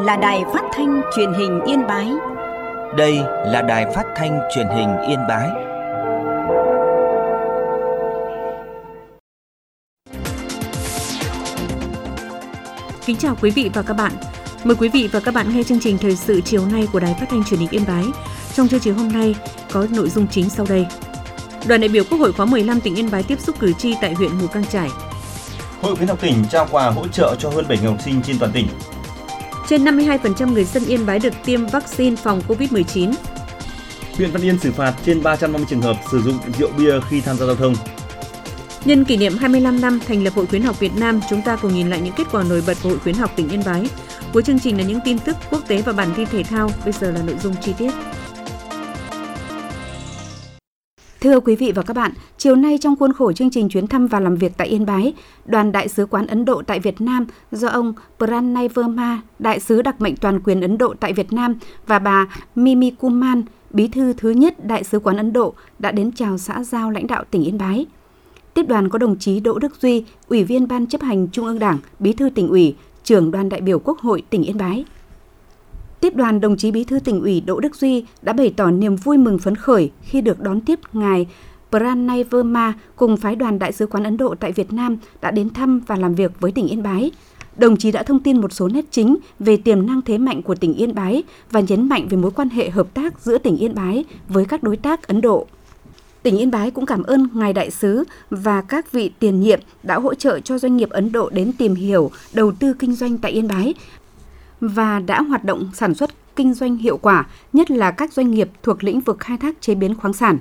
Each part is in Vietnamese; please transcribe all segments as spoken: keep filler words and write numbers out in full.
là đài phát thanh truyền hình Yên Bái. Đây là đài phát thanh truyền hình Yên Bái. Kính chào quý vị và các bạn. Mời quý vị và các bạn nghe chương trình thời sự chiều nay của Đài Phát thanh Truyền hình Yên Bái. Trong chương trình hôm nay có nội dung chính sau đây. Đoàn đại biểu Quốc hội khóa mười lăm tỉnh Yên Bái tiếp xúc cử tri tại huyện Mù Cang Chải. Hội khuyến học tỉnh trao quà hỗ trợ cho hơn bảy nghìn học sinh trên toàn tỉnh. Trên năm mươi hai phần trăm người dân Yên Bái được tiêm vaccine phòng covid mười chín. Huyện Văn Yên xử phạt trên ba trăm năm mươi trường hợp sử dụng rượu bia khi tham gia giao thông. Nhân kỷ niệm hai mươi lăm năm thành lập Hội khuyến học Việt Nam, chúng ta cùng nhìn lại những kết quả nổi bật của Hội khuyến học tỉnh Yên Bái. Cuối chương trình là những tin tức quốc tế và bản tin thể thao. Bây giờ là nội dung chi tiết. Thưa quý vị và các bạn, chiều nay trong khuôn khổ chương trình chuyến thăm và làm việc tại Yên Bái, đoàn Đại sứ quán Ấn Độ tại Việt Nam do ông Pranay Verma, Đại sứ đặc mệnh toàn quyền Ấn Độ tại Việt Nam và bà Mimi Kuman, Bí thư thứ nhất Đại sứ quán Ấn Độ đã đến chào xã giao lãnh đạo tỉnh Yên Bái. Tiếp đoàn có đồng chí Đỗ Đức Duy, Ủy viên Ban chấp hành Trung ương Đảng, Bí thư Tỉnh ủy, Trưởng đoàn đại biểu Quốc hội tỉnh Yên Bái. Tiếp đoàn, đồng chí Bí thư Tỉnh ủy Đỗ Đức Duy đã bày tỏ niềm vui mừng phấn khởi khi được đón tiếp ngài Pranay Verma cùng phái đoàn Đại sứ quán Ấn Độ tại Việt Nam đã đến thăm và làm việc với tỉnh Yên Bái. Đồng chí đã thông tin một số nét chính về tiềm năng thế mạnh của tỉnh Yên Bái và nhấn mạnh về mối quan hệ hợp tác giữa tỉnh Yên Bái với các đối tác Ấn Độ. Tỉnh Yên Bái cũng cảm ơn ngài đại sứ và các vị tiền nhiệm đã hỗ trợ cho doanh nghiệp Ấn Độ đến tìm hiểu, đầu tư kinh doanh tại Yên Bái và đã hoạt động sản xuất kinh doanh hiệu quả, nhất là các doanh nghiệp thuộc lĩnh vực khai thác chế biến khoáng sản.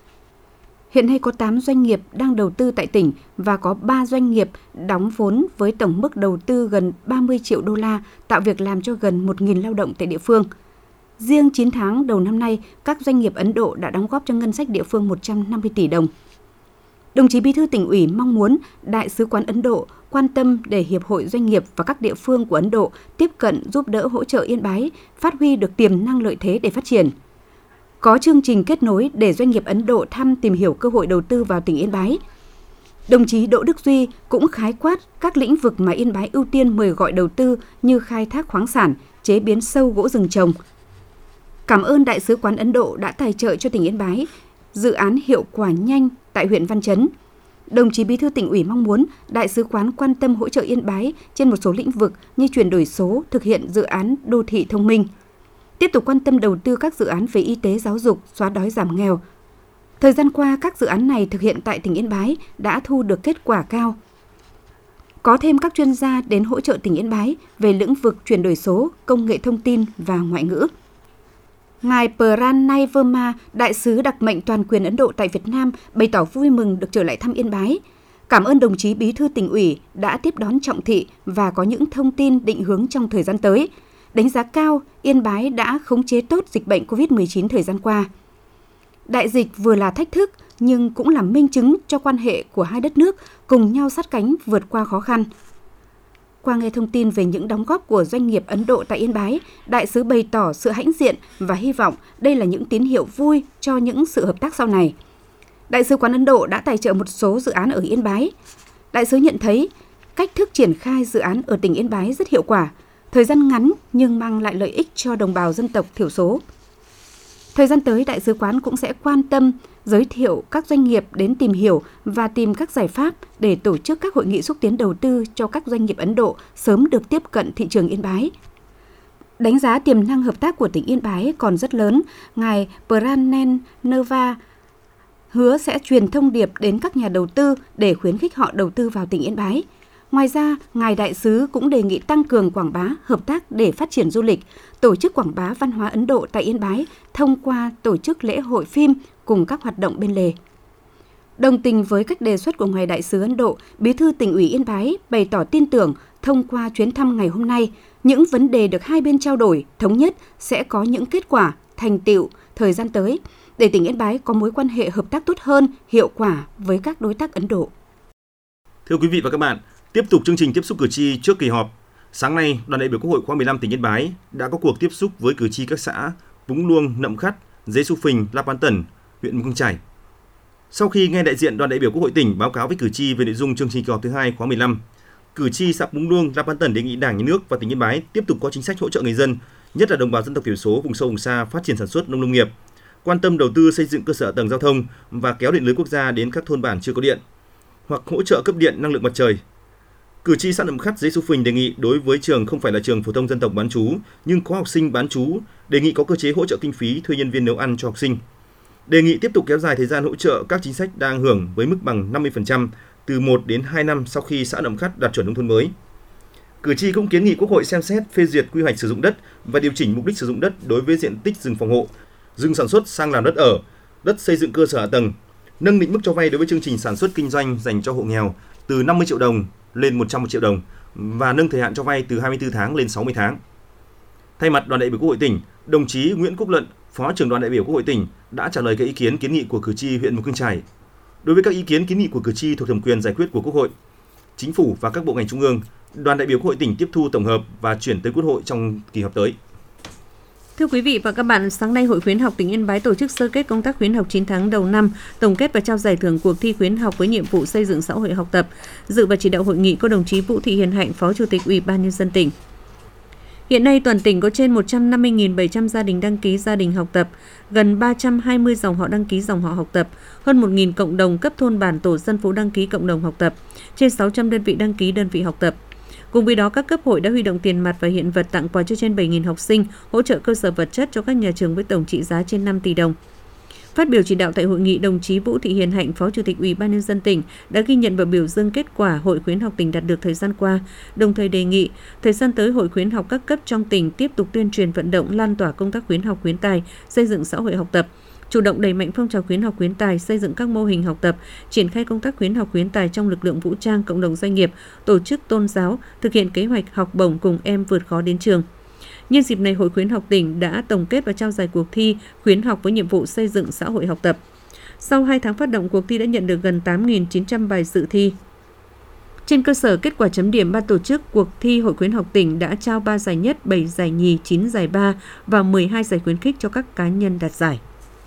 Hiện nay có tám doanh nghiệp đang đầu tư tại tỉnh và có ba doanh nghiệp đóng vốn với tổng mức đầu tư gần ba mươi triệu đô la, tạo việc làm cho gần một nghìn lao động tại địa phương. Riêng chín tháng đầu năm nay, các doanh nghiệp Ấn Độ đã đóng góp cho ngân sách địa phương một trăm năm mươi tỷ đồng. Đồng chí Bí thư Tỉnh ủy mong muốn Đại sứ quán Ấn Độ quan tâm để Hiệp hội Doanh nghiệp và các địa phương của Ấn Độ tiếp cận giúp đỡ hỗ trợ Yên Bái, phát huy được tiềm năng lợi thế để phát triển. Có chương trình kết nối để doanh nghiệp Ấn Độ thăm tìm hiểu cơ hội đầu tư vào tỉnh Yên Bái. Đồng chí Đỗ Đức Duy cũng khái quát các lĩnh vực mà Yên Bái ưu tiên mời gọi đầu tư như khai thác khoáng sản, chế biến sâu gỗ rừng trồng. Cảm ơn Đại sứ quán Ấn Độ đã tài trợ cho tỉnh Yên Bái dự án hiệu quả nhanh tại huyện Văn Chấn. Đồng chí Bí thư Tỉnh ủy mong muốn Đại sứ quán quan tâm hỗ trợ Yên Bái trên một số lĩnh vực như chuyển đổi số, thực hiện dự án đô thị thông minh. Tiếp tục quan tâm đầu tư các dự án về y tế, giáo dục, xóa đói giảm nghèo. Thời gian qua, các dự án này thực hiện tại tỉnh Yên Bái đã thu được kết quả cao. Có thêm các chuyên gia đến hỗ trợ tỉnh Yên Bái về lĩnh vực chuyển đổi số, công nghệ thông tin và ngoại ngữ. Ngài Pranay Verma, Đại sứ đặc mệnh toàn quyền Ấn Độ tại Việt Nam, bày tỏ vui mừng được trở lại thăm Yên Bái. Cảm ơn đồng chí Bí thư Tỉnh ủy đã tiếp đón trọng thị và có những thông tin định hướng trong thời gian tới. Đánh giá cao, Yên Bái đã khống chế tốt dịch bệnh covid mười chín thời gian qua. Đại dịch vừa là thách thức nhưng cũng là minh chứng cho quan hệ của hai đất nước cùng nhau sát cánh vượt qua khó khăn. Qua nghe thông tin về những đóng góp của doanh nghiệp Ấn Độ tại Yên Bái, đại sứ bày tỏ sự hãnh diện và hy vọng đây là những tín hiệu vui cho những sự hợp tác sau này. Đại sứ quán Ấn Độ đã tài trợ một số dự án ở Yên Bái. Đại sứ nhận thấy cách thức triển khai dự án ở tỉnh Yên Bái rất hiệu quả, thời gian ngắn nhưng mang lại lợi ích cho đồng bào dân tộc thiểu số. Thời gian tới, Đại sứ quán cũng sẽ quan tâm giới thiệu các doanh nghiệp đến tìm hiểu và tìm các giải pháp để tổ chức các hội nghị xúc tiến đầu tư cho các doanh nghiệp Ấn Độ sớm được tiếp cận thị trường Yên Bái. Đánh giá tiềm năng hợp tác của tỉnh Yên Bái còn rất lớn, ngài Pranay Verma hứa sẽ truyền thông điệp đến các nhà đầu tư để khuyến khích họ đầu tư vào tỉnh Yên Bái. Ngoài ra, ngài đại sứ cũng đề nghị tăng cường quảng bá hợp tác để phát triển du lịch, tổ chức quảng bá văn hóa Ấn Độ tại Yên Bái thông qua tổ chức lễ hội phim cùng các hoạt động bên lề. Đồng tình với cách đề xuất của ngài đại sứ Ấn Độ, Bí thư Tỉnh ủy Yên Bái bày tỏ tin tưởng thông qua chuyến thăm ngày hôm nay, những vấn đề được hai bên trao đổi thống nhất sẽ có những kết quả, thành tựu thời gian tới để tỉnh Yên Bái có mối quan hệ hợp tác tốt hơn, hiệu quả với các đối tác Ấn Độ. Thưa quý vị và các bạn, tiếp tục chương trình tiếp xúc cử tri trước kỳ họp. Sáng nay, đoàn đại biểu Quốc hội khóa mười lăm tỉnh Yên Bái đã có cuộc tiếp xúc với cử tri các xã Vũng Luông, Nậm Khắt, Dế Xu Phình, La Bán Tẩn, huyện Mù Cang Chải. Sau khi nghe đại diện đoàn đại biểu Quốc hội tỉnh báo cáo với cử tri về nội dung chương trình kỳ họp thứ hai khóa mười lăm, Cử tri xã Púng Luông, La Pan Tần đề nghị Đảng, Nhà nước và tỉnh Yên Bái tiếp tục có chính sách hỗ trợ người dân, nhất là đồng bào dân tộc thiểu số, vùng sâu vùng xa phát triển sản xuất nông lâm nghiệp, quan tâm đầu tư xây dựng cơ sở hạ tầng giao thông và kéo điện lưới quốc gia đến các thôn bản chưa có điện, hoặc hỗ trợ cấp điện năng lượng mặt trời. Cử tri xã Nậm Khắt, Dế Xu Phình đề nghị đối với trường không phải là trường phổ thông dân tộc bán trú nhưng có học sinh bán trú, đề nghị có cơ chế hỗ trợ kinh phí thuê nhân viên nấu ăn cho học sinh. Đề nghị tiếp tục kéo dài thời gian hỗ trợ các chính sách đang hưởng với mức bằng năm mươi phần trăm từ một đến hai năm sau khi xã Nậm Khắt đạt chuẩn nông thôn mới. Cử tri cũng kiến nghị Quốc hội xem xét phê duyệt quy hoạch sử dụng đất và điều chỉnh mục đích sử dụng đất đối với diện tích rừng phòng hộ, rừng sản xuất sang làm đất ở, đất xây dựng cơ sở hạ tầng, nâng định mức cho vay đối với chương trình sản xuất kinh doanh dành cho hộ nghèo từ năm mươi triệu đồng lên một trăm triệu đồng và nâng thời hạn cho vay từ hai mươi tư tháng lên sáu mươi tháng. Thay mặt đoàn đại biểu Quốc hội tỉnh, đồng chí Nguyễn Quốc Luận, Phó trưởng đoàn đại biểu Quốc hội tỉnh đã trả lời các ý kiến kiến nghị của cử tri huyện Mù Căng Chải. Đối với các ý kiến kiến nghị của cử tri thuộc thẩm quyền giải quyết của Quốc hội, Chính phủ và các bộ ngành trung ương, đoàn đại biểu Quốc hội tỉnh tiếp thu tổng hợp và chuyển tới Quốc hội trong kỳ họp tới. Thưa quý vị và các bạn, sáng nay Hội khuyến học tỉnh Yên Bái tổ chức sơ kết công tác khuyến học chín tháng đầu năm, tổng kết và trao giải thưởng cuộc thi khuyến học với nhiệm vụ xây dựng xã hội học tập. Dự và chỉ đạo hội nghị có đồng chí Vũ Thị Hiền Hạnh, Phó Chủ tịch Ủy ban Nhân dân tỉnh. Hiện nay, toàn tỉnh có trên một trăm năm mươi nghìn bảy trăm gia đình đăng ký gia đình học tập, gần ba trăm hai mươi dòng họ đăng ký dòng họ học tập, hơn một nghìn cộng đồng cấp thôn bản tổ dân phố đăng ký cộng đồng học tập, trên sáu trăm đơn vị đăng ký đơn vị học tập. Cùng với đó, các cấp hội đã huy động tiền mặt và hiện vật tặng quà cho trên bảy nghìn học sinh, hỗ trợ cơ sở vật chất cho các nhà trường với tổng trị giá trên năm tỷ đồng. Phát biểu chỉ đạo tại hội nghị, đồng chí Vũ Thị Hiền Hạnh, Phó Chủ tịch Ủy ban Nhân dân tỉnh đã ghi nhận và biểu dương kết quả Hội khuyến học tỉnh đạt được thời gian qua, đồng thời đề nghị thời gian tới Hội khuyến học các cấp trong tỉnh tiếp tục tuyên truyền vận động lan tỏa công tác khuyến học khuyến tài, xây dựng xã hội học tập, chủ động đẩy mạnh phong trào khuyến học khuyến tài, xây dựng các mô hình học tập, triển khai công tác khuyến học khuyến tài trong lực lượng vũ trang, cộng đồng doanh nghiệp, tổ chức tôn giáo, thực hiện kế hoạch học bổng cùng em vượt khó đến trường. Nhân dịp này, Hội khuyến học tỉnh đã tổng kết và trao giải cuộc thi khuyến học với nhiệm vụ xây dựng xã hội học tập. Sau hai tháng phát động, cuộc thi đã nhận được gần tám nghìn chín trăm bài dự thi. Trên cơ sở kết quả chấm điểm, ban tổ chức cuộc thi Hội khuyến học tỉnh đã trao ba giải nhất, bảy giải nhì, chín giải ba và mười hai giải khuyến khích cho các cá nhân đạt giải.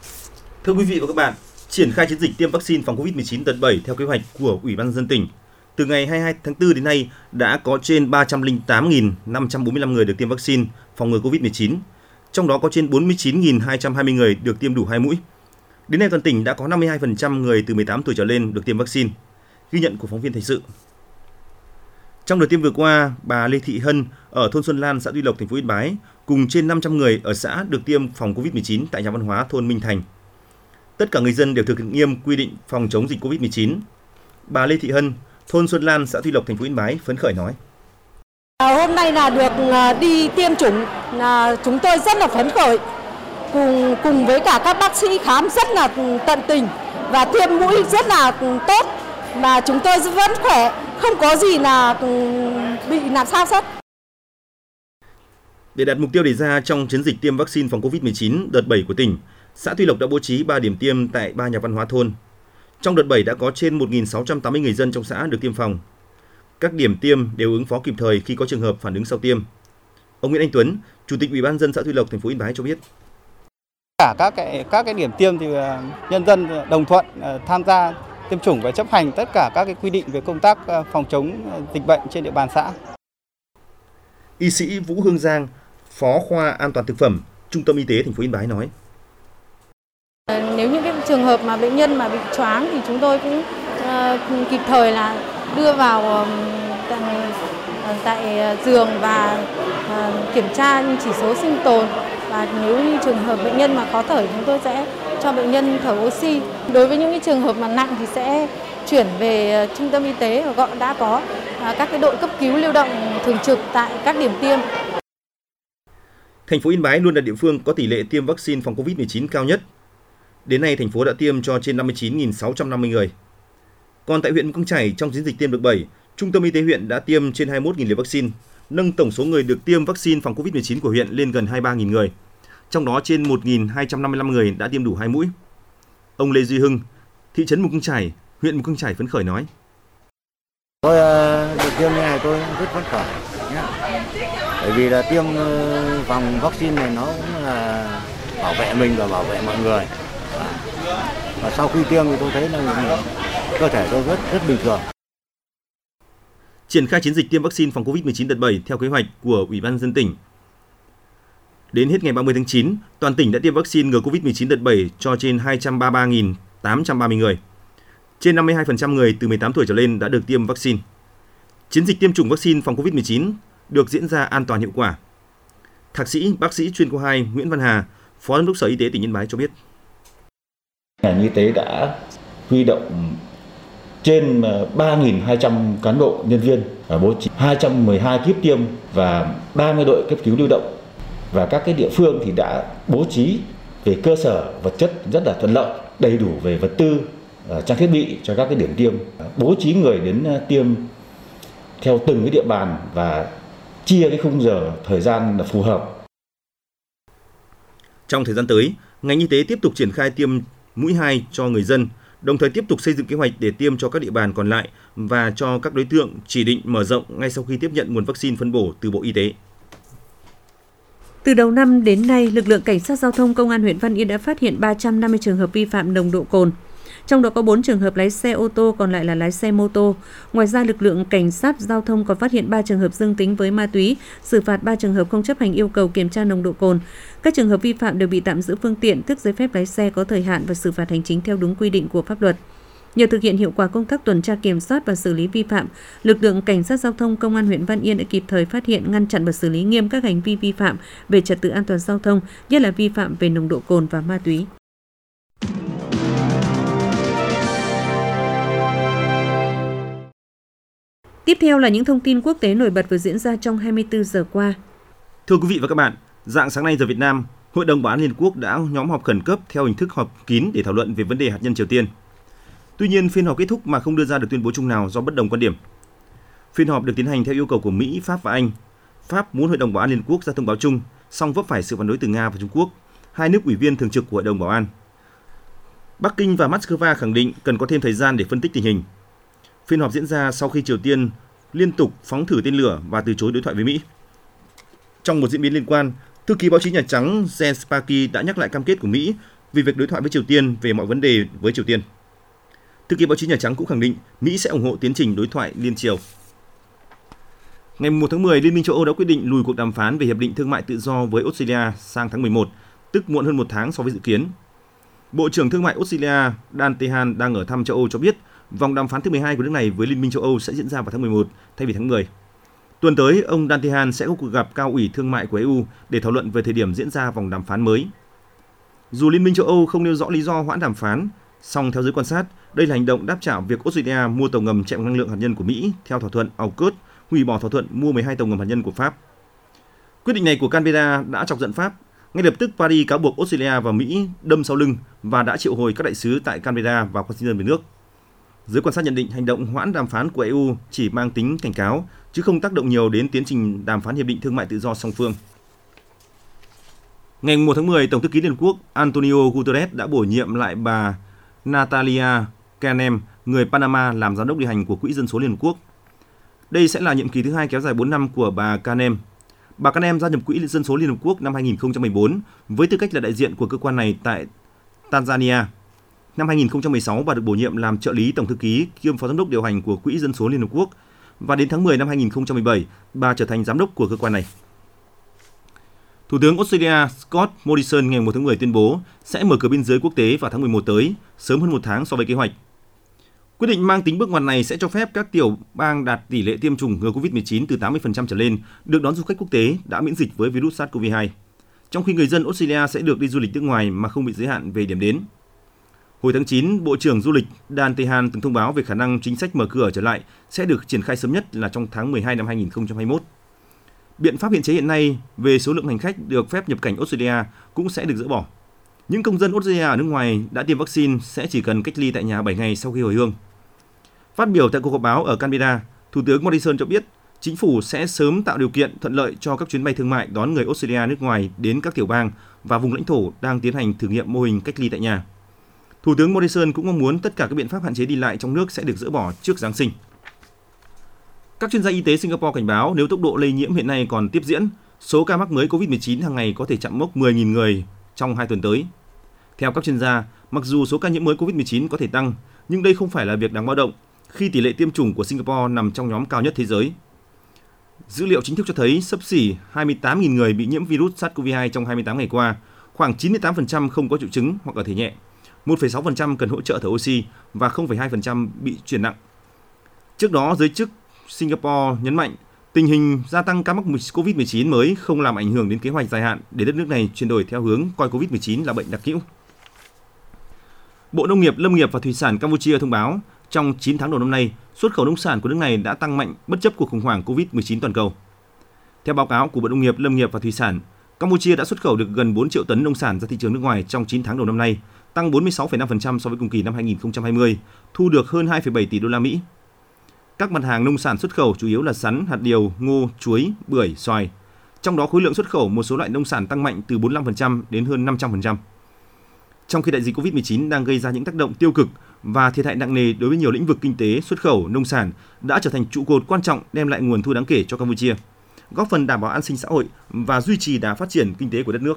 Thưa quý vị và các bạn, triển khai chiến dịch tiêm vaccine phòng covid mười chín đợt bảy theo kế hoạch của Ủy ban nhân dân tỉnh. Từ ngày hai mươi hai tháng tư đến nay đã có trên ba trăm lẻ tám nghìn năm trăm bốn mươi lăm người được tiêm vaccine phòng ngừa covid mười chín, trong đó có trên bốn mươi chín nghìn hai trăm hai mươi người được tiêm đủ hai mũi. Đến nay toàn tỉnh đã có năm mươi hai phần trăm người từ mười tám tuổi trở lên được tiêm vaccine. Ghi nhận của phóng viên thời sự. Trong đợt tiêm vừa qua, bà Lê Thị Hân ở thôn Xuân Lan, xã Tuy Lộc, thành phố Yên Bái cùng trên năm trăm người ở xã được tiêm phòng covid mười chín tại nhà văn hóa thôn Minh Thành. Tất cả người dân đều thực hiện nghiêm quy định phòng chống dịch covid mười chín. Bà Lê Thị Hân, thôn Xuân Lan, xã Tuy Lộc, thành phố Yên Bái phấn khởi nói: Hôm nay là được đi tiêm chủng, là chúng tôi rất là phấn khởi. Cùng cùng với cả các bác sĩ khám rất là tận tình và tiêm mũi rất là tốt, mà chúng tôi vẫn khỏe, không có gì là bị làm sao hết. Để đạt mục tiêu đề ra trong chiến dịch tiêm vaccine phòng covid mười chín đợt bảy của tỉnh, xã Tuy Lộc đã bố trí ba điểm tiêm tại ba nhà văn hóa thôn. Trong đợt bảy đã có trên một nghìn sáu trăm tám mươi người dân trong xã được tiêm phòng. Các điểm tiêm đều ứng phó kịp thời khi có trường hợp phản ứng sau tiêm. Ông Nguyễn Anh Tuấn, Chủ tịch Ủy ban nhân dân xã Tuy Lộc, thành phố Yên Bái cho biết: Cả các cái các cái điểm tiêm thì nhân dân đồng thuận tham gia tiêm chủng và chấp hành tất cả các cái quy định về công tác phòng chống dịch bệnh trên địa bàn xã. Y sĩ Vũ Hương Giang, Phó khoa An toàn thực phẩm, Trung tâm Y tế thành phố Yên Bái nói: Nếu những cái trường hợp mà bệnh nhân mà bị choáng thì chúng tôi cũng uh, kịp thời là đưa vào uh, tại, uh, tại giường và uh, kiểm tra chỉ số sinh tồn, và nếu như trường hợp bệnh nhân mà khó thở chúng tôi sẽ cho bệnh nhân thở oxy. Đối với những cái trường hợp mà nặng thì sẽ chuyển về uh, trung tâm y tế và gọi đã có uh, các cái đội cấp cứu lưu động thường trực tại các điểm tiêm. Thành phố Yên Bái luôn là địa phương có tỷ lệ tiêm vaccine phòng covid mười chín cao nhất. Đến nay, thành phố đã tiêm cho trên năm mươi chín nghìn sáu trăm năm mươi người. Còn tại huyện Mù Căng Chải, trong chiến dịch tiêm đợt bảy, Trung tâm Y tế huyện đã tiêm trên hai mươi mốt nghìn liều vaccine, nâng tổng số người được tiêm vaccine phòng covid mười chín của huyện lên gần hai mươi ba nghìn người. Trong đó trên một nghìn hai trăm năm mươi lăm người đã tiêm đủ hai mũi. Ông Lê Duy Hưng, thị trấn Mù Căng Chải, huyện Mù Căng Chải phấn khởi nói: Tôi được tiêm như này tôi rất phấn khởi nhé. Bởi vì là tiêm phòng vaccine này nó cũng là bảo vệ mình và bảo vệ mọi người. Và sau khi tiêm thì tôi thấy là cơ thể tôi rất rất bình thường. triển khai chiến dịch tiêm vaccine phòng covid mười chín đợt bảy theo kế hoạch của Ủy ban nhân dân tỉnh. Đến hết ngày ba mươi tháng chín, toàn tỉnh đã tiêm vaccine ngừa covid mười chín đợt bảy cho trên hai trăm ba mươi ba nghìn tám trăm ba mươi người. Trên năm mươi hai phần trăm người từ mười tám tuổi trở lên đã được tiêm vaccine. Chiến dịch tiêm chủng vaccine phòng covid mười chín được diễn ra an toàn hiệu quả. Thạc sĩ, bác sĩ chuyên khoa hai Nguyễn Văn Hà, Phó Giám đốc Sở Y tế tỉnh Yên Bái cho biết. Ngành y tế đã huy động trên ba nghìn hai trăm cán bộ nhân viên, bố trí hai trăm mười hai kíp tiêm và ba mươi đội cấp cứu lưu động. Và các cái địa phương thì đã bố trí về cơ sở vật chất rất là thuận lợi, đầy đủ về vật tư, trang thiết bị cho các cái điểm tiêm, bố trí người đến tiêm theo từng cái địa bàn và chia cái khung giờ thời gian là phù hợp. Trong thời gian tới, ngành y tế tiếp tục triển khai tiêm mũi hai cho người dân, đồng thời tiếp tục xây dựng kế hoạch để tiêm cho các địa bàn còn lại và cho các đối tượng chỉ định mở rộng ngay sau khi tiếp nhận nguồn vaccine phân bổ từ Bộ Y tế. Từ đầu năm đến nay, lực lượng Cảnh sát Giao thông Công an huyện Văn Yên đã phát hiện ba trăm năm mươi trường hợp vi phạm nồng độ cồn. Trong đó có bốn trường hợp lái xe ô tô, còn lại là lái xe mô tô. Ngoài ra, lực lượng Cảnh sát Giao thông còn phát hiện ba trường hợp dương tính với ma túy, xử phạt ba trường hợp không chấp hành yêu cầu kiểm tra nồng độ cồn. Các trường hợp vi phạm đều bị tạm giữ phương tiện, tước giấy phép lái xe có thời hạn và xử phạt hành chính theo đúng quy định của pháp luật. Nhờ thực hiện hiệu quả công tác tuần tra kiểm soát và xử lý vi phạm, lực lượng Cảnh sát Giao thông Công an huyện Văn Yên đã kịp thời phát hiện, ngăn chặn và xử lý nghiêm các hành vi vi phạm về trật tự an toàn giao thông, nhất là vi phạm về nồng độ cồn và ma túy. Tiếp theo là những thông tin quốc tế nổi bật vừa diễn ra trong hai mươi tư giờ qua. Thưa quý vị và các bạn, rạng sáng nay giờ Việt Nam, Hội đồng Bảo an Liên Hợp Quốc đã nhóm họp khẩn cấp theo hình thức họp kín để thảo luận về vấn đề hạt nhân Triều Tiên. Tuy nhiên, phiên họp kết thúc mà không đưa ra được tuyên bố chung nào do bất đồng quan điểm. Phiên họp được tiến hành theo yêu cầu của Mỹ, Pháp và Anh. Pháp muốn Hội đồng Bảo an Liên Hợp Quốc ra thông báo chung, song vấp phải sự phản đối từ Nga và Trung Quốc, hai nước ủy viên thường trực của Hội đồng Bảo an. Bắc Kinh và Moscow khẳng định cần có thêm thời gian để phân tích tình hình. Phiên họp diễn ra sau khi Triều Tiên liên tục phóng thử tên lửa và từ chối đối thoại với Mỹ. Trong một diễn biến liên quan, thư ký báo chí Nhà Trắng Jen Psaki đã nhắc lại cam kết của Mỹ về việc đối thoại với Triều Tiên về mọi vấn đề với Triều Tiên. Thư ký báo chí Nhà Trắng cũng khẳng định Mỹ sẽ ủng hộ tiến trình đối thoại liên triều. Ngày mười một tháng mười, Liên minh châu Âu đã quyết định lùi cuộc đàm phán về hiệp định thương mại tự do với Australia sang tháng mười một, tức muộn hơn một tháng so với dự kiến. Bộ trưởng Thương mại Australia Dan Tehan đang ở thăm châu Âu cho biết vòng đàm phán thứ mười hai của nước này với Liên minh châu Âu sẽ diễn ra vào tháng mười một thay vì tháng mười. Tuần tới, ông Dan Tehan sẽ có cuộc gặp cao ủy thương mại của e u để thảo luận về thời điểm diễn ra vòng đàm phán mới. Dù Liên minh châu Âu không nêu rõ lý do hoãn đàm phán, song theo giới quan sát, đây là hành động đáp trả việc Australia mua tàu ngầm chạy bằng năng lượng hạt nhân của Mỹ theo thỏa thuận AUKUS, hủy bỏ thỏa thuận mua mười hai tàu ngầm hạt nhân của Pháp. Quyết định này của Canberra đã chọc giận Pháp. Ngay lập tức, Paris cáo buộc Australia và Mỹ đâm sau lưng và đã triệu hồi các đại sứ tại Canberra và Washington về nước. Giới quan sát nhận định hành động hoãn đàm phán của e u chỉ mang tính cảnh cáo, chứ không tác động nhiều đến tiến trình đàm phán hiệp định thương mại tự do song phương. Ngày mười một tháng mười, Tổng thư ký Liên Hợp Quốc Antonio Guterres đã bổ nhiệm lại bà Natalia Kanem, người Panama, làm giám đốc điều hành của Quỹ Dân số Liên Hợp Quốc. Đây sẽ là nhiệm kỳ thứ hai kéo dài bốn năm của bà Kanem. Bà Kanem gia nhập Quỹ Dân số Liên Hợp Quốc năm hai nghìn không trăm mười bốn với tư cách là đại diện của cơ quan này tại Tanzania. Năm hai nghìn không trăm mười sáu, bà được bổ nhiệm làm trợ lý tổng thư ký kiêm phó giám đốc điều hành của Quỹ Dân số Liên Hợp Quốc và đến tháng mười năm hai nghìn không trăm mười bảy, bà trở thành giám đốc của cơ quan này. Thủ tướng Australia Scott Morrison ngày mười một tháng mười tuyên bố sẽ mở cửa biên giới quốc tế vào tháng mười một tới, sớm hơn một tháng so với kế hoạch. Quyết định mang tính bước ngoặt này sẽ cho phép các tiểu bang đạt tỷ lệ tiêm chủng ngừa covid mười chín từ tám mươi phần trăm trở lên được đón du khách quốc tế đã miễn dịch với virus SARS-xê o vê hai, trong khi người dân Australia sẽ được đi du lịch nước ngoài mà không bị giới hạn về điểm đến. Hồi tháng chín, Bộ trưởng Du lịch Dan Tehan từng thông báo về khả năng chính sách mở cửa trở lại sẽ được triển khai sớm nhất là trong tháng mười hai năm hai nghìn không trăm hai mươi mốt. Biện pháp hạn chế hiện nay về số lượng hành khách được phép nhập cảnh Australia cũng sẽ được dỡ bỏ. Những công dân Australia ở nước ngoài đã tiêm vaccine sẽ chỉ cần cách ly tại nhà bảy ngày sau khi hồi hương. Phát biểu tại cuộc họp báo ở Canberra, Thủ tướng Morrison cho biết chính phủ sẽ sớm tạo điều kiện thuận lợi cho các chuyến bay thương mại đón người Australia nước ngoài đến các tiểu bang và vùng lãnh thổ đang tiến hành thử nghiệm mô hình cách ly tại nhà. Thủ tướng Morrison cũng mong muốn tất cả các biện pháp hạn chế đi lại trong nước sẽ được dỡ bỏ trước Giáng sinh. Các chuyên gia y tế Singapore cảnh báo nếu tốc độ lây nhiễm hiện nay còn tiếp diễn, số ca mắc mới covid mười chín hàng ngày có thể chạm mốc mười nghìn người trong hai tuần tới. Theo các chuyên gia, mặc dù số ca nhiễm mới covid mười chín có thể tăng, nhưng đây không phải là việc đáng báo động, khi tỷ lệ tiêm chủng của Singapore nằm trong nhóm cao nhất thế giới. Dữ liệu chính thức cho thấy xấp xỉ hai mươi tám nghìn người bị nhiễm virus SARS-xê o vê hai trong hai mươi tám ngày qua, khoảng chín mươi tám phần trăm không có triệu chứng hoặc ở thể nhẹ, một phẩy sáu phần trăm cần hỗ trợ thở oxy và không phẩy hai phần trăm bị chuyển nặng. Trước đó, giới chức Singapore nhấn mạnh tình hình gia tăng ca mắc covid mười chín mới không làm ảnh hưởng đến kế hoạch dài hạn để đất nước này chuyển đổi theo hướng coi covid mười chín là bệnh đặc hữu. Bộ Nông nghiệp, Lâm nghiệp và Thủy sản Campuchia thông báo trong chín tháng đầu năm nay, xuất khẩu nông sản của nước này đã tăng mạnh bất chấp cuộc khủng hoảng covid mười chín toàn cầu. Theo báo cáo của Bộ Nông nghiệp, Lâm nghiệp và Thủy sản, Campuchia đã xuất khẩu được gần bốn triệu tấn nông sản ra thị trường nước ngoài trong chín tháng đầu năm nay, tăng bốn mươi sáu phẩy năm phần trăm so với cùng kỳ năm hai nghìn không trăm hai mươi, thu được hơn hai phẩy bảy tỷ đô la Mỹ. Các mặt hàng nông sản xuất khẩu chủ yếu là sắn, hạt điều, ngô, chuối, bưởi, xoài. Trong đó khối lượng xuất khẩu một số loại nông sản tăng mạnh từ bốn mươi lăm phần trăm đến hơn năm trăm phần trăm. Trong khi đại dịch covid mười chín đang gây ra những tác động tiêu cực và thiệt hại nặng nề đối với nhiều lĩnh vực kinh tế, xuất khẩu, nông sản đã trở thành trụ cột quan trọng đem lại nguồn thu đáng kể cho Campuchia, góp phần đảm bảo an sinh xã hội và duy trì đà phát triển kinh tế của đất nước.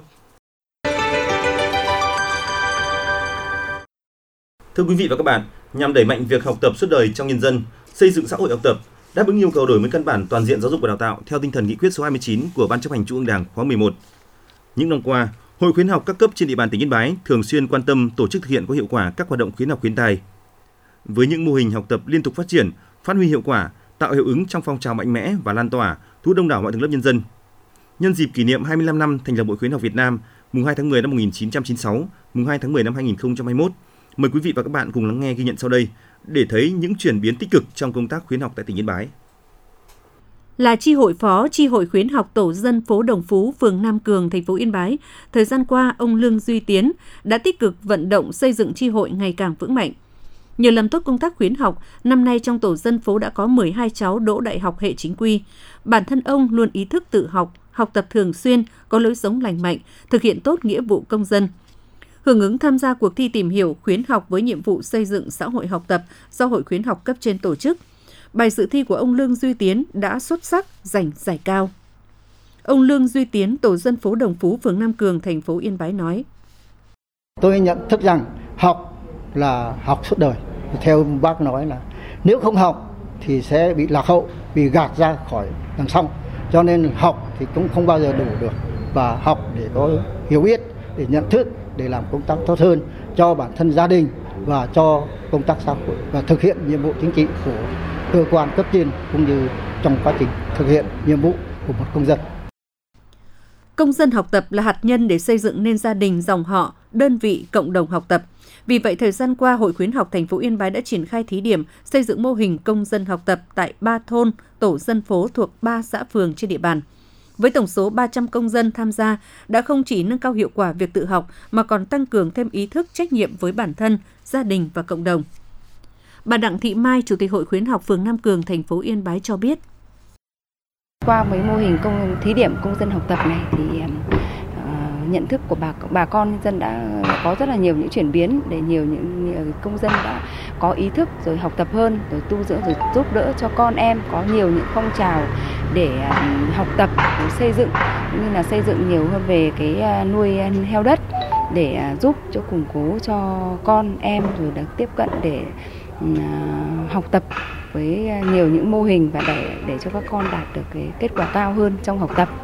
Thưa quý vị và các bạn, nhằm đẩy mạnh việc học tập suốt đời trong nhân dân, xây dựng xã hội học tập, đáp ứng yêu cầu đổi mới căn bản toàn diện giáo dục và đào tạo theo tinh thần nghị quyết số hai mươi chín của Ban Chấp hành Trung ương Đảng khóa mười một. Những năm qua, Hội khuyến học các cấp trên địa bàn tỉnh Yên Bái thường xuyên quan tâm tổ chức thực hiện có hiệu quả các hoạt động khuyến học khuyến tài. Với những mô hình học tập liên tục phát triển, phát huy hiệu quả, tạo hiệu ứng trong phong trào mạnh mẽ và lan tỏa, thu hút đông đảo mọi tầng lớp nhân dân. Nhân dịp kỷ niệm hai mươi lăm năm thành lập Hội khuyến học Việt Nam, mùng hai tháng mười năm một nghìn chín trăm chín mươi sáu, mùng hai tháng mười năm hai nghìn không trăm hai mươi mốt, mời quý vị và các bạn cùng lắng nghe ghi nhận sau đây để thấy những chuyển biến tích cực trong công tác khuyến học tại tỉnh Yên Bái. Là chi hội phó chi hội khuyến học tổ dân phố Đồng Phú, phường Nam Cường, thành phố Yên Bái, thời gian qua ông Lương Duy Tiến đã tích cực vận động xây dựng chi hội ngày càng vững mạnh. Nhờ làm tốt công tác khuyến học, năm nay trong tổ dân phố đã có mười hai cháu đỗ đại học hệ chính quy. Bản thân ông luôn ý thức tự học, học tập thường xuyên, có lối sống lành mạnh, thực hiện tốt nghĩa vụ công dân. Hưởng ứng tham gia cuộc thi tìm hiểu khuyến học với nhiệm vụ xây dựng xã hội học tập do Hội khuyến học cấp trên tổ chức, bài dự thi của ông Lương Duy Tiến đã xuất sắc giành giải cao. Ông Lương Duy Tiến, tổ dân phố Đồng Phú, phường Nam Cường, thành phố Yên Bái nói: Tôi nhận thức rằng học là học suốt đời. Theo bác nói là nếu không học thì sẽ bị lạc hậu, bị gạt ra khỏi đằng sau. Cho nên học thì cũng không bao giờ đủ được, và học để có hiểu biết, để nhận thức, để làm công tác tốt hơn cho bản thân gia đình và cho công tác xã hội, và thực hiện nhiệm vụ chính trị của cơ quan cấp trên cũng như trong quá trình thực hiện nhiệm vụ của một công dân. Công dân học tập là hạt nhân để xây dựng nên gia đình, dòng họ, đơn vị, cộng đồng học tập. Vì vậy, thời gian qua, Hội khuyến học thành phố Yên Bái đã triển khai thí điểm xây dựng mô hình công dân học tập tại ba thôn, tổ dân phố thuộc ba xã phường trên địa bàn. Với tổng số ba trăm công dân tham gia, đã không chỉ nâng cao hiệu quả việc tự học mà còn tăng cường thêm ý thức trách nhiệm với bản thân, gia đình và cộng đồng. Bà Đặng Thị Mai, Chủ tịch Hội khuyến học phường Nam Cường, thành phố Yên Bái cho biết. Qua mấy mô hình công thí điểm công dân học tập này thì uh, nhận thức của bà bà con nhân dân đã có rất là nhiều những chuyển biến, để nhiều những nhiều công dân đã có ý thức rồi học tập hơn, rồi tu dưỡng, rồi giúp đỡ cho con em, có nhiều những phong trào để uh, học tập, để xây dựng, như là xây dựng nhiều hơn về cái uh, nuôi heo đất để uh, giúp cho củng cố cho con em, rồi được tiếp cận để uh, học tập với nhiều những mô hình và để để cho các con đạt được cái kết quả cao hơn trong học tập.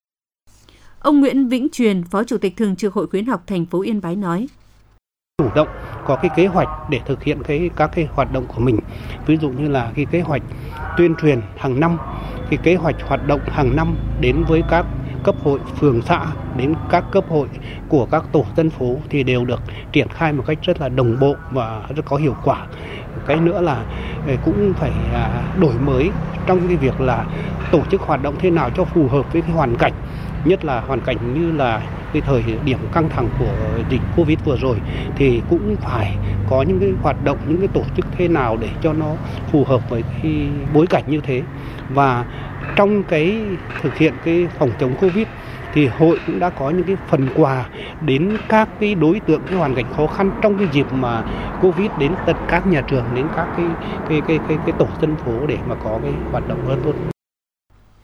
Ông Nguyễn Vĩnh Truyền, Phó Chủ tịch Thường trực Hội khuyến học thành phố Yên Bái nói: Chủ động có cái kế hoạch để thực hiện cái các cái hoạt động của mình. Ví dụ như là cái kế hoạch tuyên truyền hàng năm, cái kế hoạch hoạt động hàng năm đến với các cấp hội phường xã, đến các cấp hội của các tổ dân phố thì đều được triển khai một cách rất là đồng bộ và rất có hiệu quả. Cái nữa là cũng phải đổi mới trong cái việc là tổ chức hoạt động thế nào cho phù hợp với cái hoàn cảnh, nhất là hoàn cảnh như là cái thời điểm căng thẳng của dịch Covid vừa rồi, thì cũng phải có những cái hoạt động, những cái tổ chức thế nào để cho nó phù hợp với cái bối cảnh như thế. Và trong cái thực hiện cái phòng chống Covid thì hội cũng đã có những cái phần quà đến các cái đối tượng, cái hoàn cảnh khó khăn trong cái dịp mà Covid, đến tận các nhà trường, đến các cái cái cái cái, cái tổ dân phố để mà có cái hoạt động hơn tốt.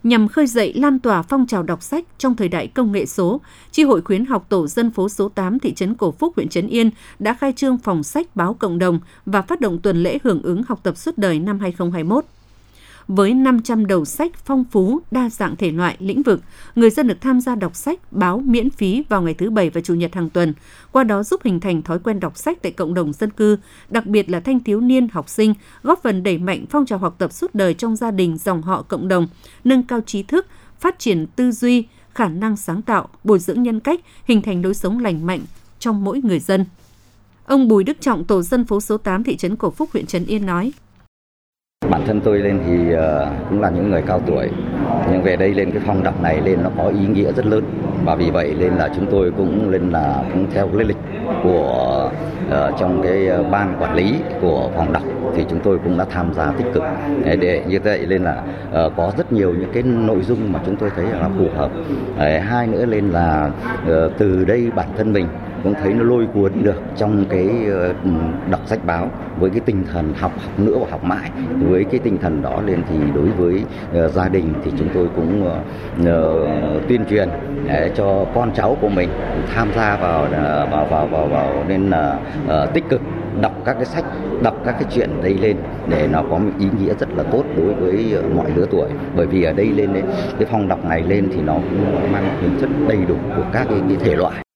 Nhằm khơi dậy lan tỏa phong trào đọc sách trong thời đại công nghệ số, Chi hội khuyến học tổ dân phố số tám thị trấn Cổ Phúc, huyện Trấn Yên đã khai trương phòng sách báo cộng đồng và phát động tuần lễ hưởng ứng học tập suốt đời năm hai không hai mốt. Với năm trăm đầu sách phong phú, đa dạng thể loại, lĩnh vực, người dân được tham gia đọc sách, báo miễn phí vào ngày thứ Bảy và Chủ nhật hàng tuần, qua đó giúp hình thành thói quen đọc sách tại cộng đồng dân cư, đặc biệt là thanh thiếu niên, học sinh, góp phần đẩy mạnh phong trào học tập suốt đời trong gia đình, dòng họ, cộng đồng, nâng cao trí thức, phát triển tư duy, khả năng sáng tạo, bồi dưỡng nhân cách, hình thành lối sống lành mạnh trong mỗi người dân. Ông Bùi Đức Trọng, tổ dân phố số tám thị trấn Cổ Phúc, huyện Trấn Yên nói: Bản thân tôi lên thì cũng là những người cao tuổi, nhưng về đây lên cái phòng đọc này lên nó có ý nghĩa rất lớn, và vì vậy nên là chúng tôi cũng lên là cũng theo cái lịch của uh, trong cái ban quản lý của phòng đọc thì chúng tôi cũng đã tham gia tích cực để như vậy nên là uh, có rất nhiều những cái nội dung mà chúng tôi thấy là phù hợp. Uh, hai nữa lên là uh, từ đây bản thân mình cũng thấy nó lôi cuốn được trong cái uh, đọc sách báo với cái tinh thần học học nữa và học mãi. Với cái tinh thần đó lên thì đối với uh, gia đình thì chúng tôi cũng uh, uh, tuyên truyền để cho con cháu của mình tham gia vào uh, vào vào vào, vào nên là uh, tích cực đọc các cái sách, đọc các cái chuyện đây lên để nó có một ý nghĩa rất là tốt đối với mọi lứa tuổi. Bởi vì ở đây lên đấy, cái phòng đọc này lên thì nó cũng mang tính chất đầy đủ của các cái, cái thể loại.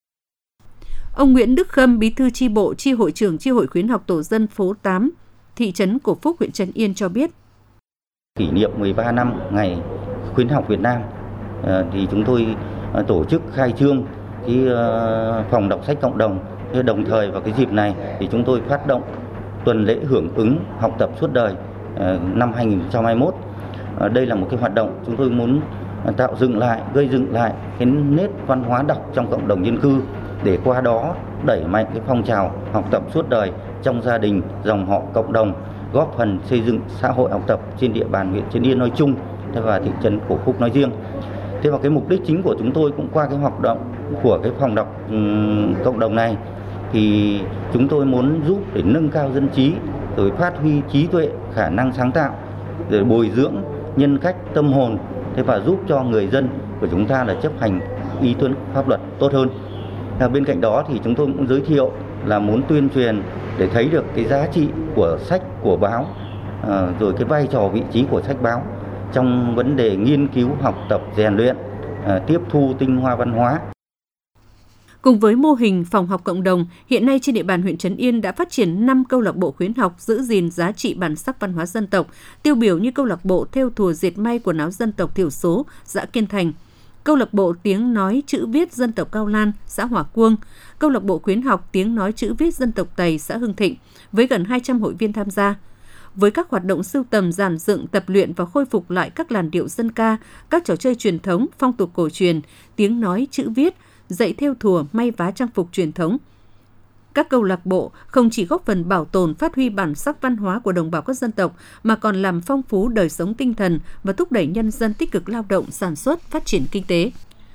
Ông Nguyễn Đức Khâm, Bí thư chi bộ, chi hội trưởng chi hội khuyến học tổ dân phố tám, thị trấn Cổ Phúc, huyện Trấn Yên cho biết: Kỷ niệm mười ba năm ngày khuyến học Việt Nam thì chúng tôi tổ chức khai trương cái phòng đọc sách cộng đồng. Đồng thời vào cái dịp này thì chúng tôi phát động tuần lễ hưởng ứng học tập suốt đời năm hai không hai mốt. Đây là một cái hoạt động chúng tôi muốn tạo dựng lại, gây dựng lại cái nét văn hóa đọc trong cộng đồng dân cư, để qua đó đẩy mạnh cái phong trào học tập suốt đời trong gia đình, dòng họ, cộng đồng, góp phần xây dựng xã hội học tập trên địa bàn huyện Trấn Yên nói chung và thị trấn Cổ Phúc nói riêng. Thế và cái mục đích chính của chúng tôi cũng qua cái hoạt động của cái phòng đọc um, cộng đồng này thì chúng tôi muốn giúp để nâng cao dân trí, rồi phát huy trí tuệ, khả năng sáng tạo, rồi bồi dưỡng nhân cách, tâm hồn, thế và giúp cho người dân của chúng ta là chấp hành ý tuân pháp luật tốt hơn. À, bên cạnh đó thì chúng tôi cũng giới thiệu là muốn tuyên truyền để thấy được cái giá trị của sách, của báo, à, rồi cái vai trò vị trí của sách báo trong vấn đề nghiên cứu, học tập, rèn luyện, à, tiếp thu tinh hoa văn hóa. Cùng với mô hình phòng học cộng đồng, hiện nay trên địa bàn huyện Trấn Yên đã phát triển năm câu lạc bộ khuyến học giữ gìn giá trị bản sắc văn hóa dân tộc, tiêu biểu như câu lạc bộ thêu thùa dệt may quần áo dân tộc thiểu số, xã Kiên Thành, câu lạc bộ tiếng nói chữ viết dân tộc Cao Lan, xã Hòa Cuông, câu lạc bộ khuyến học tiếng nói chữ viết dân tộc Tày, xã Hưng Thịnh, với gần hai trăm hội viên tham gia. Với các hoạt động sưu tầm, dàn dựng, tập luyện và khôi phục lại các làn điệu dân ca, các trò chơi truyền thống, phong tục cổ truyền, tiếng nói chữ viết, dạy thêu thùa, may vá trang phục truyền thống. Các câu lạc bộ không chỉ góp phần bảo tồn, phát huy bản sắc văn hóa của đồng bào các dân tộc, mà còn làm phong phú đời sống tinh thần và thúc đẩy nhân dân tích cực lao động, sản xuất, phát triển kinh tế.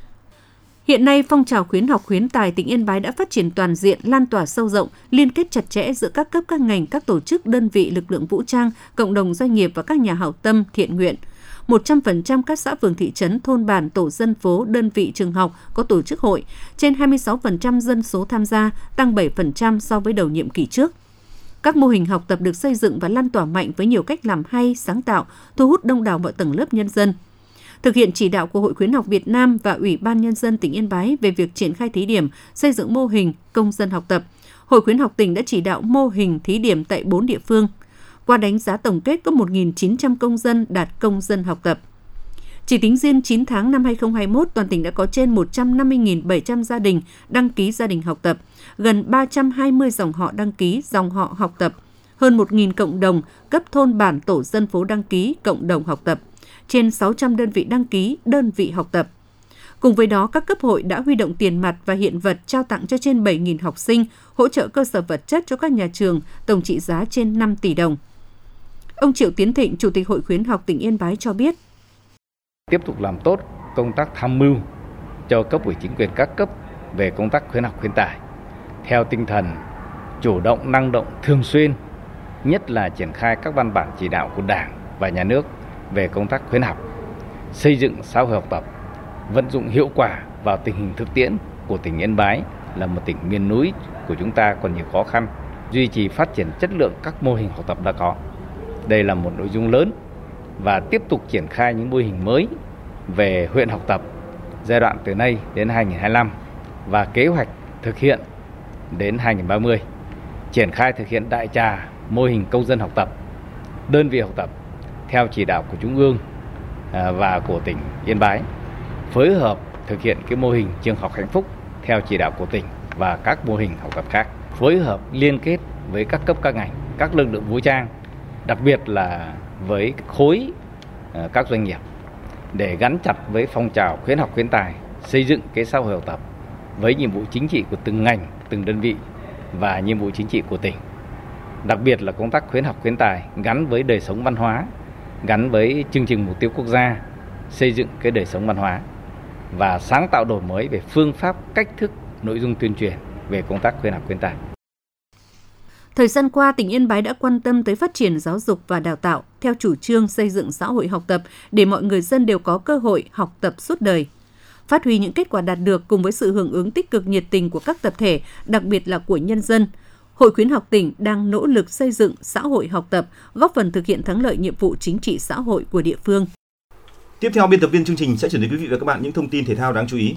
Hiện nay, phong trào khuyến học khuyến tài tỉnh Yên Bái đã phát triển toàn diện, lan tỏa sâu rộng, liên kết chặt chẽ giữa các cấp các ngành, các tổ chức, đơn vị, lực lượng vũ trang, cộng đồng doanh nghiệp và các nhà hảo tâm, thiện nguyện. một trăm phần trăm các xã phường thị trấn, thôn bản, tổ dân phố, đơn vị trường học có tổ chức hội, trên hai mươi sáu phần trăm dân số tham gia, tăng bảy phần trăm so với đầu nhiệm kỳ trước. Các mô hình học tập được xây dựng và lan tỏa mạnh với nhiều cách làm hay, sáng tạo, thu hút đông đảo mọi tầng lớp nhân dân. Thực hiện chỉ đạo của Hội Khuyến học Việt Nam và Ủy ban Nhân dân tỉnh Yên Bái về việc triển khai thí điểm xây dựng mô hình công dân học tập, Hội Khuyến học tỉnh đã chỉ đạo mô hình thí điểm tại bốn địa phương. Qua đánh giá tổng kết có một nghìn chín trăm công dân đạt công dân học tập. Chỉ tính riêng chín tháng năm hai không hai mốt, toàn tỉnh đã có trên một trăm năm mươi nghìn bảy trăm gia đình đăng ký gia đình học tập, gần ba trăm hai mươi dòng họ đăng ký dòng họ học tập, hơn một nghìn cộng đồng cấp thôn bản tổ dân phố đăng ký cộng đồng học tập, trên sáu trăm đơn vị đăng ký đơn vị học tập. Cùng với đó, các cấp hội đã huy động tiền mặt và hiện vật trao tặng cho trên bảy nghìn học sinh, hỗ trợ cơ sở vật chất cho các nhà trường, tổng trị giá trên năm tỷ đồng. Ông Triệu Tiến Thịnh, Chủ tịch Hội Khuyến học tỉnh Yên Bái cho biết: Tiếp tục làm tốt công tác tham mưu cho cấp ủy chính quyền các cấp về công tác khuyến học khuyến tài, theo tinh thần chủ động, năng động, thường xuyên, nhất là triển khai các văn bản chỉ đạo của Đảng và Nhà nước về công tác khuyến học, xây dựng xã hội học tập, vận dụng hiệu quả vào tình hình thực tiễn của tỉnh Yên Bái là một tỉnh miền núi của chúng ta còn nhiều khó khăn, duy trì phát triển chất lượng các mô hình học tập đã có. Đây là một nội dung lớn và tiếp tục triển khai những mô hình mới về huyện học tập giai đoạn từ nay đến hai nghìn không trăm hai mươi lăm và kế hoạch thực hiện đến hai nghìn không trăm ba mươi. Triển khai thực hiện đại trà mô hình công dân học tập, đơn vị học tập theo chỉ đạo của Trung ương và của tỉnh Yên Bái, phối hợp thực hiện cái mô hình trường học hạnh phúc theo chỉ đạo của tỉnh và các mô hình học tập khác, phối hợp liên kết với các cấp các ngành, các lực lượng vũ trang, đặc biệt là với khối các doanh nghiệp để gắn chặt với phong trào khuyến học khuyến tài, xây dựng cái xã hội học tập với nhiệm vụ chính trị của từng ngành, từng đơn vị và nhiệm vụ chính trị của tỉnh. Đặc biệt là công tác khuyến học khuyến tài gắn với đời sống văn hóa, gắn với chương trình mục tiêu quốc gia xây dựng cái đời sống văn hóa và sáng tạo đổi mới về phương pháp, cách thức, nội dung tuyên truyền về công tác khuyến học khuyến tài. Thời gian qua, tỉnh Yên Bái đã quan tâm tới phát triển giáo dục và đào tạo theo chủ trương xây dựng xã hội học tập để mọi người dân đều có cơ hội học tập suốt đời. Phát huy những kết quả đạt được cùng với sự hưởng ứng tích cực nhiệt tình của các tập thể, đặc biệt là của nhân dân, Hội Khuyến học tỉnh đang nỗ lực xây dựng xã hội học tập, góp phần thực hiện thắng lợi nhiệm vụ chính trị xã hội của địa phương. Tiếp theo, biên tập viên chương trình sẽ chuyển đến quý vị và các bạn những thông tin thể thao đáng chú ý.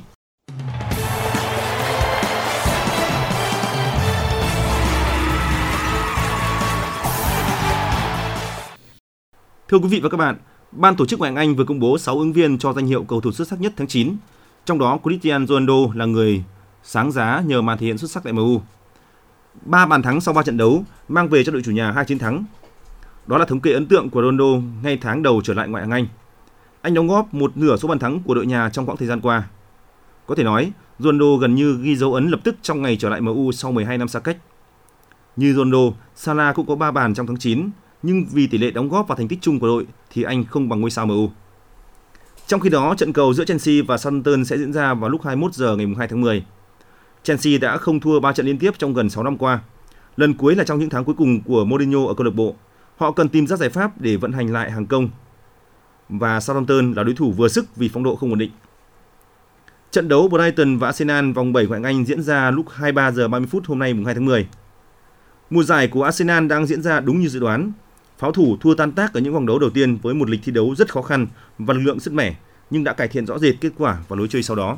Thưa quý vị và các bạn, Ban tổ chức Ngoại hạng Anh vừa công bố sáu ứng viên cho danh hiệu cầu thủ xuất sắc nhất tháng chín. Trong đó, Cristiano Ronaldo là người sáng giá nhờ màn thể hiện xuất sắc tại em u. ba bàn thắng sau ba trận đấu mang về cho đội chủ nhà hai chiến thắng. Đó là thống kê ấn tượng của Ronaldo ngay tháng đầu trở lại Ngoại hạng Anh. Anh đóng góp một nửa số bàn thắng của đội nhà trong quãng thời gian qua. Có thể nói, Ronaldo gần như ghi dấu ấn lập tức trong ngày trở lại em u sau mười hai năm xa cách. Như Ronaldo, Salah cũng có ba bàn trong tháng chín, nhưng vì tỷ lệ đóng góp vào thành tích chung của đội thì anh không bằng ngôi sao em u. Trong khi đó, trận cầu giữa Chelsea và Southampton sẽ diễn ra vào lúc hai mươi mốt giờ ngày hai tháng mười. Chelsea đã không thua ba trận liên tiếp trong gần sáu năm qua. Lần cuối là trong những tháng cuối cùng của Mourinho ở câu lạc bộ. Họ cần tìm ra giải pháp để vận hành lại hàng công. Và Southampton là đối thủ vừa sức vì phong độ không ổn định. Trận đấu Brighton và Arsenal vòng bảy Ngoại hạng Anh diễn ra lúc hai mươi ba giờ ba mươi phút hôm nay hai tháng mười. Mùa giải của Arsenal đang diễn ra đúng như dự đoán. Pháo thủ thua tan tác ở những vòng đấu đầu tiên với một lịch thi đấu rất khó khăn và lực lượng sứt mẻ, nhưng đã cải thiện rõ rệt kết quả và lối chơi sau đó.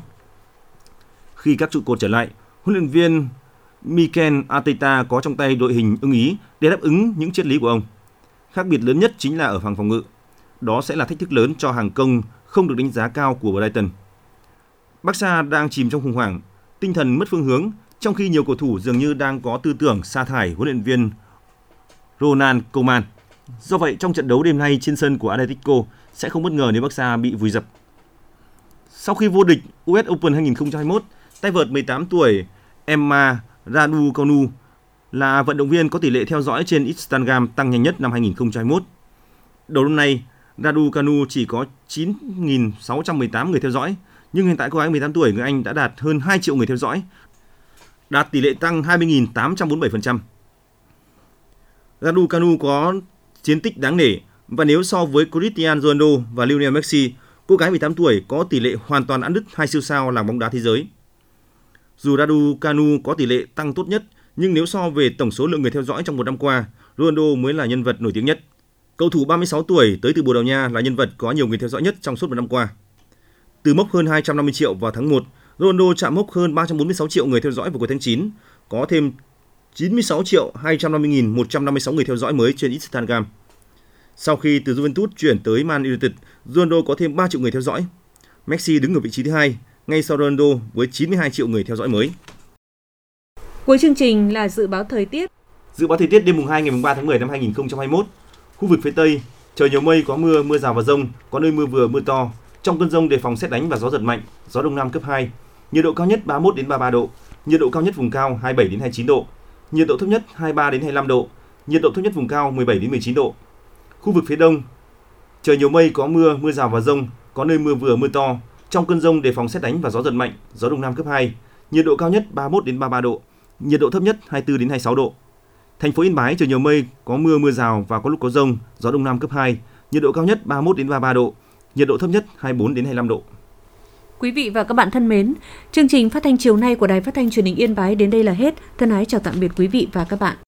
Khi các trụ cột trở lại, huấn luyện viên Mikel Arteta có trong tay đội hình ưng ý để đáp ứng những triết lý của ông. Khác biệt lớn nhất chính là ở hàng phòng ngự. Đó sẽ là thách thức lớn cho hàng công không được đánh giá cao của Brighton. Barca đang chìm trong khủng hoảng, tinh thần mất phương hướng, trong khi nhiều cầu thủ dường như đang có tư tưởng sa thải huấn luyện viên Ronald Koeman. Do vậy, trong trận đấu đêm nay trên sân của Atletico sẽ không bất ngờ nếu Barca bị vùi dập. Sau khi vô địch u ét Open hai không hai mốt, tay vợt mười tám tuổi Emma Raducanu là vận động viên có tỷ lệ theo dõi trên Instagram tăng nhanh nhất năm hai không hai mốt. Đầu năm nay, Raducanu chỉ có chín nghìn sáu trăm mười tám người theo dõi, nhưng hiện tại cô gái mười tám tuổi người Anh đã đạt hơn hai triệu người theo dõi, đạt tỷ lệ tăng hai mươi nghìn tám trăm bốn mươi bảy phần trăm. Raducanu có chiến tích đáng nể, và nếu so với Cristiano Ronaldo và Lionel Messi, cô gái mười tám tuổi có tỷ lệ hoàn toàn ăn đứt hai siêu sao làng bóng đá thế giới. Dù Raducanu có tỷ lệ tăng tốt nhất, nhưng nếu so về tổng số lượng người theo dõi trong một năm qua, Ronaldo mới là nhân vật nổi tiếng nhất. Cầu thủ ba mươi sáu tuổi tới từ Bồ Đào Nha là nhân vật có nhiều người theo dõi nhất trong suốt một năm qua. Từ mốc hơn hai trăm năm mươi triệu vào tháng một, Ronaldo chạm mốc hơn ba trăm bốn mươi sáu triệu người theo dõi vào cuối tháng chín, có thêm chín mươi sáu triệu hai trăm năm mươi nghìn một trăm năm mươi sáu người theo dõi mới trên Instagram. Sau khi từ Juventus chuyển tới Man United, Ronaldo có thêm ba triệu người theo dõi. Messi đứng ở vị trí thứ hai, ngay sau Ronaldo với chín mươi hai triệu người theo dõi mới. Cuối chương trình là dự báo thời tiết. Dự báo thời tiết đêm mùng hai ngày mùng ba tháng mười năm hai không hai mốt. Khu vực phía Tây, trời nhiều mây, có mưa, mưa rào và dông, có nơi mưa vừa, mưa to. Trong cơn dông đề phòng sét đánh và gió giật mạnh, gió đông nam cấp hai. Nhiệt độ cao nhất ba mươi mốt đến ba mươi ba độ, nhiệt độ cao nhất vùng cao hai mươi bảy đến hai mươi chín độ, nhiệt độ thấp nhất hai mươi ba đến hai mươi lăm độ, nhiệt độ thấp nhất vùng cao mười bảy đến mười chín độ. Khu vực phía Đông, trời nhiều mây, có mưa, mưa rào và dông, có nơi mưa vừa, mưa to. Trong cơn dông đề phòng sét đánh và gió giật mạnh, gió đông nam cấp hai. Nhiệt độ cao nhất ba mươi mốt đến ba mươi ba độ, nhiệt độ thấp nhất hai mươi tư đến hai mươi sáu độ. Thành phố Yên Bái trời nhiều mây, có mưa, mưa rào và có lúc có dông, gió đông nam cấp hai. Nhiệt độ cao nhất ba mươi mốt đến ba mươi ba độ, nhiệt độ thấp nhất hai mươi bốn đến hai mươi lăm độ. Quý vị và các bạn thân mến, chương trình phát thanh chiều nay của Đài Phát thanh Truyền hình Yên Bái đến đây là hết. Thân ái chào tạm biệt quý vị và các bạn.